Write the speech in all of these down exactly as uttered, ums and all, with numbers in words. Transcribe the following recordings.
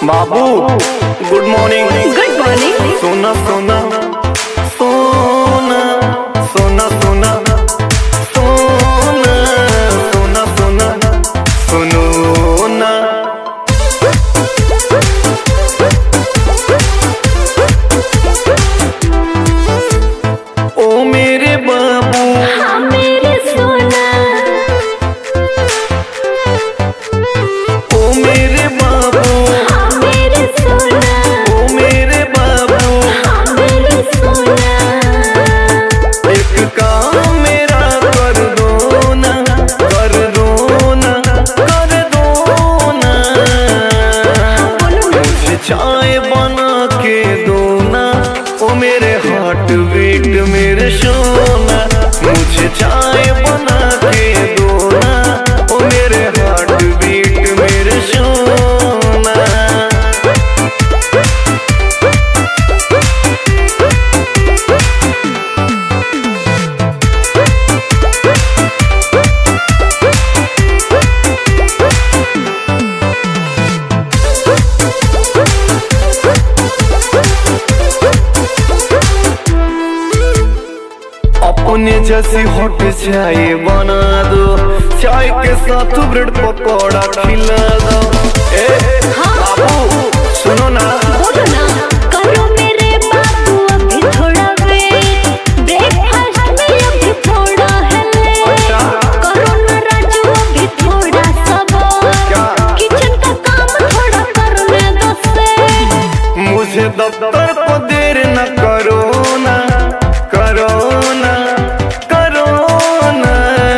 बाबू good morning. Good morning. सोना सोना सोना सोना सोना सोना सोना सोना सुनो ना। ओ मेरे बाबू हाँ मेरे सोना, ओ मेरे बाबू हाँ मेरे सोना, ओ मेरे बाबू हाँ मेरे सोना। एक काम मेरा कर दो ना, कर दो ना, कर दो ना। मुझे चाय बना के दो ना, ओ मेरे हार्ट बीट मेरे सोना। मुझे चाय बना के दो ना, ओ मेरे हार्ट बीट मेरे सोना। अपने जैसी हॉट चाय बना दो, चाय के साथ ब्रेड पकौड़ा खिला दो। ए बाबू सुनो ना, बोलो ना। करो मेरे बाबू अभी थोड़ा वेट, ब्रेकफास्ट में अभी थोड़ा है लेट। करो ना राजू अभी थोड़ा सबर, किचन का काम थोड़ा करने दो सेट। मुझे दफ्तर को देर न करो ना, करो ना, करो ना।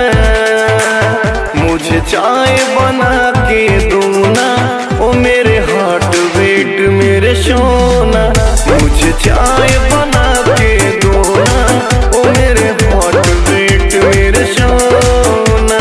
मुझे चाय बना के दो ना, ओ मेरे हार्ट बीट मेरे सोना। मुझे चाय बना के दो ना, ओ मेरे हार्ट बीट मेरे सोना।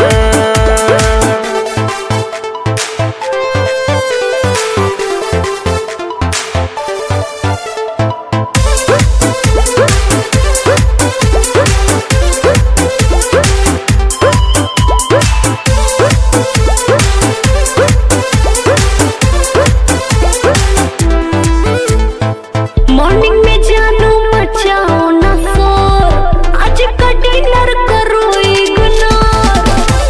मॉर्निंग में जानू मचाओ ना शोर, आज का डिनर करो इग्नोर।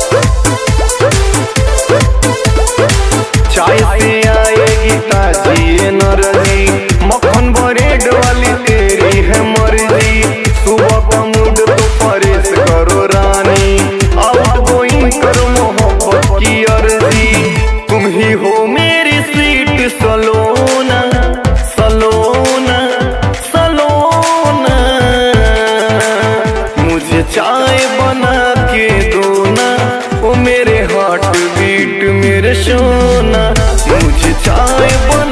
चाय से आएगी ताजी एनर्जी, मक्खन ब्रेड वाली तेरी है मर्जी। सुबह का मूड तो फ्रेश करो रानी, आउट गोइंग करो मोहब्बत की अर्जी। तुम ही हो मेरी स्वीट सलोना, सलोना, सलोना। मुझे चाय बना के दो ना, ओ मेरे हार्ट बीट मेरे सोना। मुझे चाय बना